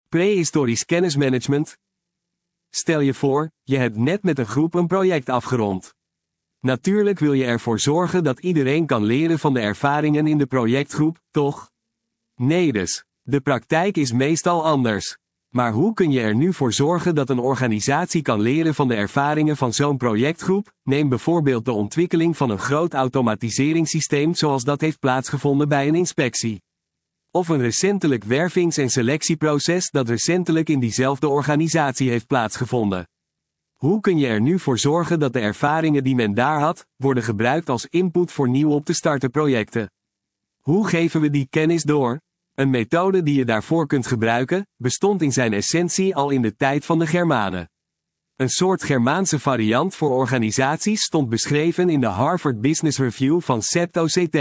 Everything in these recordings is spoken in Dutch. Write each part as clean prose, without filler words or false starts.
Prehistorisch kennismanagement. Stel je voor, je hebt net met een groep een project afgerond. Natuurlijk wil je ervoor zorgen dat iedereen kan leren van de ervaringen in de projectgroep, toch? Nee dus. De praktijk is meestal anders. Maar hoe kun je er nu voor zorgen dat een organisatie kan leren van de ervaringen van zo'n projectgroep? Neem bijvoorbeeld de ontwikkeling van een groot automatiseringssysteem zoals dat heeft plaatsgevonden bij een inspectie. Of een recentelijk wervings- en selectieproces dat recentelijk in diezelfde organisatie heeft plaatsgevonden. Hoe kun je er nu voor zorgen dat de ervaringen die men daar had, worden gebruikt als input voor nieuw op te starten projecten? Hoe geven we die kennis door? Een methode die je daarvoor kunt gebruiken, bestond in zijn essentie al in de tijd van de Germanen. Een soort Germaanse variant voor organisaties stond beschreven in de Harvard Business Review van Septo CT.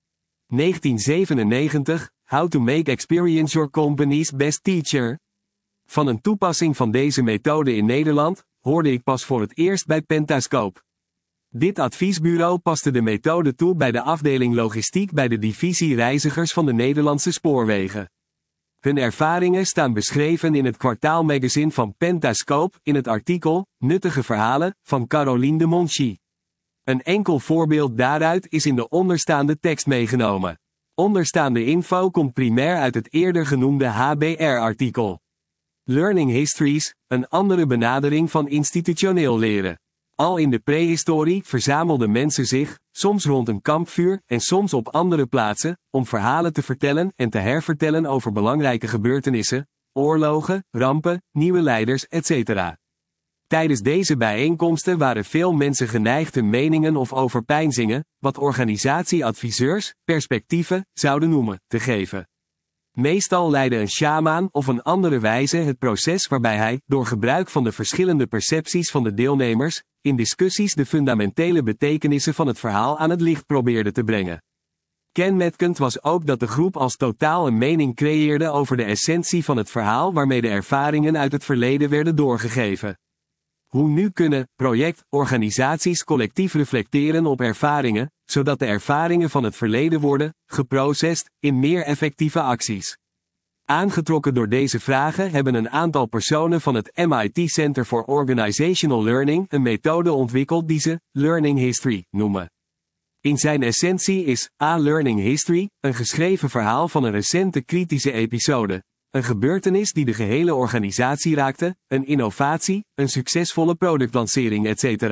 1997, How to Make Experience Your Company's Best Teacher. Van een toepassing van deze methode in Nederland, hoorde ik pas voor het eerst bij Pentascope. Dit adviesbureau paste de methode toe bij de afdeling logistiek bij de divisie reizigers van de Nederlandse Spoorwegen. Hun ervaringen staan beschreven in het kwartaalmagazine van Pentascope in het artikel Nuttige Verhalen van Caroline de Monchy. Een enkel voorbeeld daaruit is in de onderstaande tekst meegenomen. Onderstaande info komt primair uit het eerder genoemde HBR-artikel. Learning Histories, een andere benadering van institutioneel leren. Al in de prehistorie verzamelden mensen zich, soms rond een kampvuur en soms op andere plaatsen, om verhalen te vertellen en te hervertellen over belangrijke gebeurtenissen, oorlogen, rampen, nieuwe leiders, etc. Tijdens deze bijeenkomsten waren veel mensen geneigd hun meningen of overpeinzingen, wat organisatieadviseurs, perspectieven, zouden noemen, te geven. Meestal leidde een sjamaan of een andere wijze het proces waarbij hij, door gebruik van de verschillende percepties van de deelnemers, in discussies de fundamentele betekenissen van het verhaal aan het licht probeerde te brengen. Kenmerkend was ook dat de groep als totaal een mening creëerde over de essentie van het verhaal waarmee de ervaringen uit het verleden werden doorgegeven. Hoe nu kunnen organisaties collectief reflecteren op ervaringen, zodat de ervaringen van het verleden worden geprocessed in meer effectieve acties? Aangetrokken door deze vragen hebben een aantal personen van het MIT Center for Organizational Learning een methode ontwikkeld die ze Learning History noemen. In zijn essentie is Learning History een geschreven verhaal van een recente kritische episode. Een gebeurtenis die de gehele organisatie raakte, een innovatie, een succesvolle productlancering etc.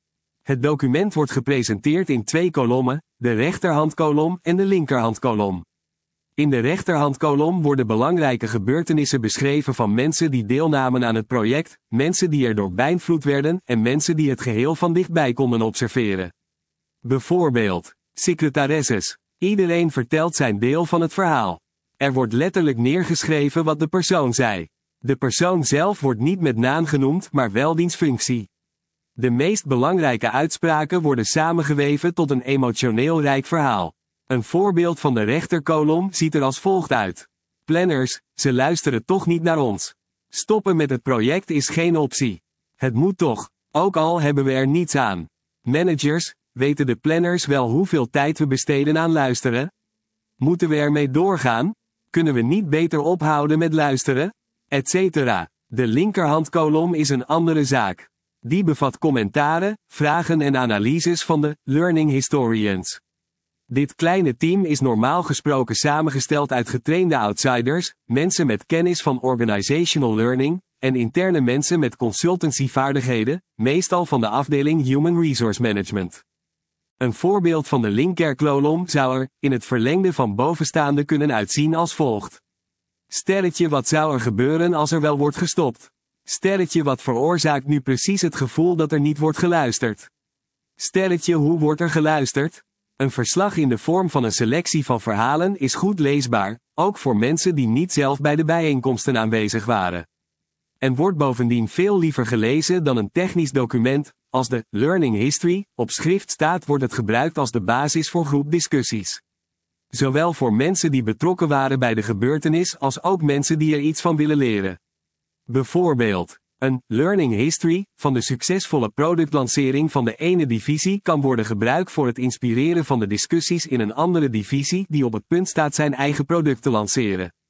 Het document wordt gepresenteerd in 2 kolommen, de rechterhandkolom en de linkerhandkolom. In de rechterhandkolom worden belangrijke gebeurtenissen beschreven van mensen die deelnamen aan het project, mensen die er door beïnvloed werden en mensen die het geheel van dichtbij konden observeren. Bijvoorbeeld, secretaresses. Iedereen vertelt zijn deel van het verhaal. Er wordt letterlijk neergeschreven wat de persoon zei. De persoon zelf wordt niet met naam genoemd, maar wel diens functie. De meest belangrijke uitspraken worden samengeweven tot een emotioneel rijk verhaal. Een voorbeeld van de rechterkolom ziet er als volgt uit. Planners, ze luisteren toch niet naar ons. Stoppen met het project is geen optie. Het moet toch, ook al hebben we er niets aan. Managers, weten de planners wel hoeveel tijd we besteden aan luisteren? Moeten we ermee doorgaan? Kunnen we niet beter ophouden met luisteren? Etcetera. De linkerhandkolom is een andere zaak. Die bevat commentaren, vragen en analyses van de learning historians. Dit kleine team is normaal gesproken samengesteld uit getrainde outsiders, mensen met kennis van organizational learning, en interne mensen met consultancyvaardigheden, meestal van de afdeling Human Resource Management. Een voorbeeld van de linkerkolom zou er, in het verlengde van bovenstaande kunnen uitzien als volgt. Sterretje, wat zou er gebeuren als er wel wordt gestopt? Sterretje, wat veroorzaakt nu precies het gevoel dat er niet wordt geluisterd? Sterretje, hoe wordt er geluisterd? Een verslag in de vorm van een selectie van verhalen is goed leesbaar, ook voor mensen die niet zelf bij de bijeenkomsten aanwezig waren. En wordt bovendien veel liever gelezen dan een technisch document. Als de learning history op schrift staat, wordt het gebruikt als de basis voor groepdiscussies. Zowel voor mensen die betrokken waren bij de gebeurtenis als ook mensen die er iets van willen leren. Bijvoorbeeld, een learning history van de succesvolle productlancering van de ene divisie kan worden gebruikt voor het inspireren van de discussies in een andere divisie die op het punt staat zijn eigen product te lanceren.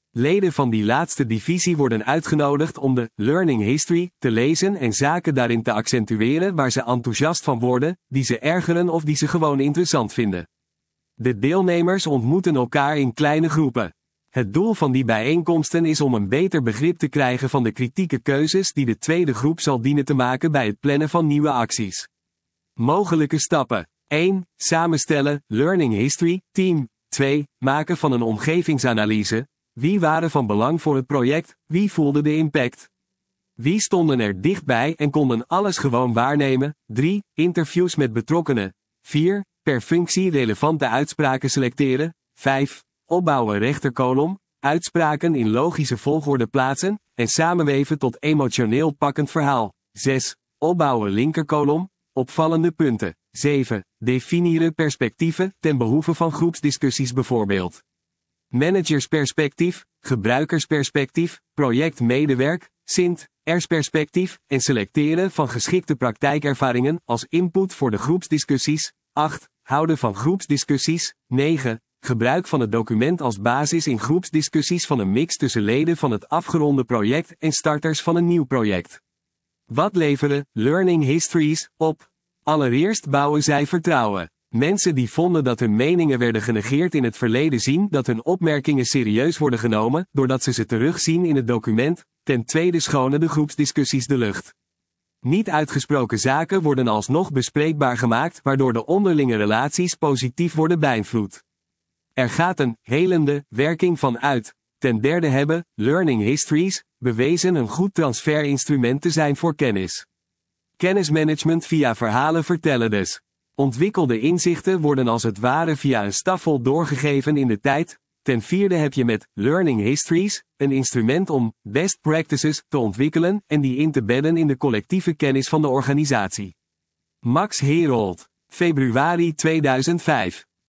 Leden van die laatste divisie worden uitgenodigd om de learning history te lezen en zaken daarin te accentueren waar ze enthousiast van worden, die ze ergeren of die ze gewoon interessant vinden. De deelnemers ontmoeten elkaar in kleine groepen. Het doel van die bijeenkomsten is om een beter begrip te krijgen van de kritieke keuzes die de tweede groep zal dienen te maken bij het plannen van nieuwe acties. Mogelijke stappen. 1. Samenstellen, learning history, team. 2. Maken van een omgevingsanalyse. Wie waren van belang voor het project, wie voelde de impact? Wie stonden er dichtbij en konden alles gewoon waarnemen? 3. Interviews met betrokkenen. 4. Per functie relevante uitspraken selecteren. 5. Opbouwen rechterkolom, uitspraken in logische volgorde plaatsen, en samenweven tot emotioneel pakkend verhaal. 6. Opbouwen linkerkolom, opvallende punten. 7. Definiëren perspectieven ten behoeve van groepsdiscussies bijvoorbeeld. Managersperspectief, gebruikersperspectief, projectmedewerk, SINT-ers-perspectief en selecteren van geschikte praktijkervaringen als input voor de groepsdiscussies. 8. Houden van groepsdiscussies. 9. Gebruik van het document als basis in groepsdiscussies van een mix tussen leden van het afgeronde project en starters van een nieuw project. Wat leveren learning histories op? Allereerst bouwen zij vertrouwen. Mensen die vonden dat hun meningen werden genegeerd in het verleden zien dat hun opmerkingen serieus worden genomen, doordat ze terugzien in het document. Ten tweede schonen de groepsdiscussies de lucht. Niet uitgesproken zaken worden alsnog bespreekbaar gemaakt, waardoor de onderlinge relaties positief worden beïnvloed. Er gaat een helende werking van uit. Ten derde hebben learning histories bewezen een goed transferinstrument te zijn voor kennis. Kennismanagement via verhalen vertellen dus. Ontwikkelde inzichten worden als het ware via een stafel doorgegeven in de tijd. Ten vierde heb je met learning histories een instrument om best practices te ontwikkelen en die in te bedden in de collectieve kennis van de organisatie. Max Herold, februari 2005.